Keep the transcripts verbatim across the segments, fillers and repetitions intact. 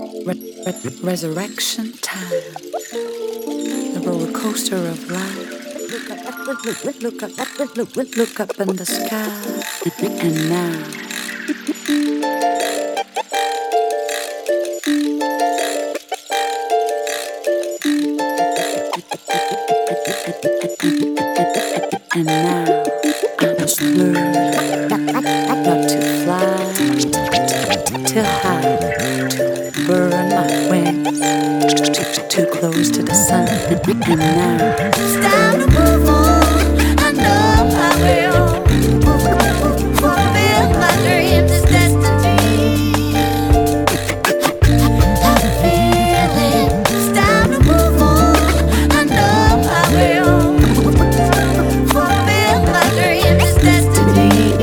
Re- re- resurrection time, the roller coaster of life. Look up, look, look, look, look up, look, look, look, look up in the sky, and now. And now I must learn not to fly too high, to burn my wings too, too close to the sun. And now it's time to move on. I know I will fulfill my dreams and destiny. I feel it. It's time to move on. I know I will fulfill my dreams and destiny.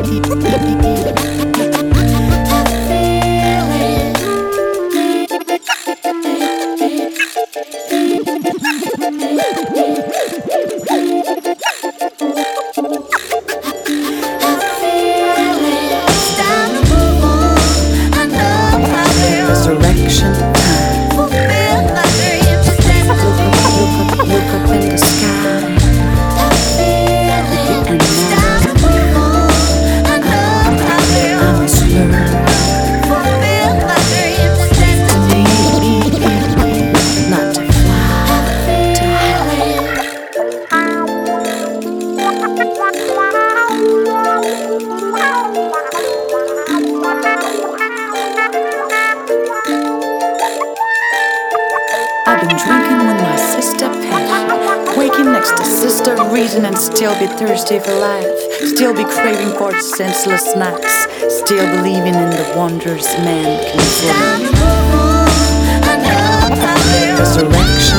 Resurrection time. Fulfill my dreams. Look up, look up, look up in the sky. And now I must learn not to fly too high. I've been drinking with my sister Peggy, waking next to sister reason, and still be thirsty for life, still be craving for senseless snacks, still believing in the wonders man can do. Resurrection.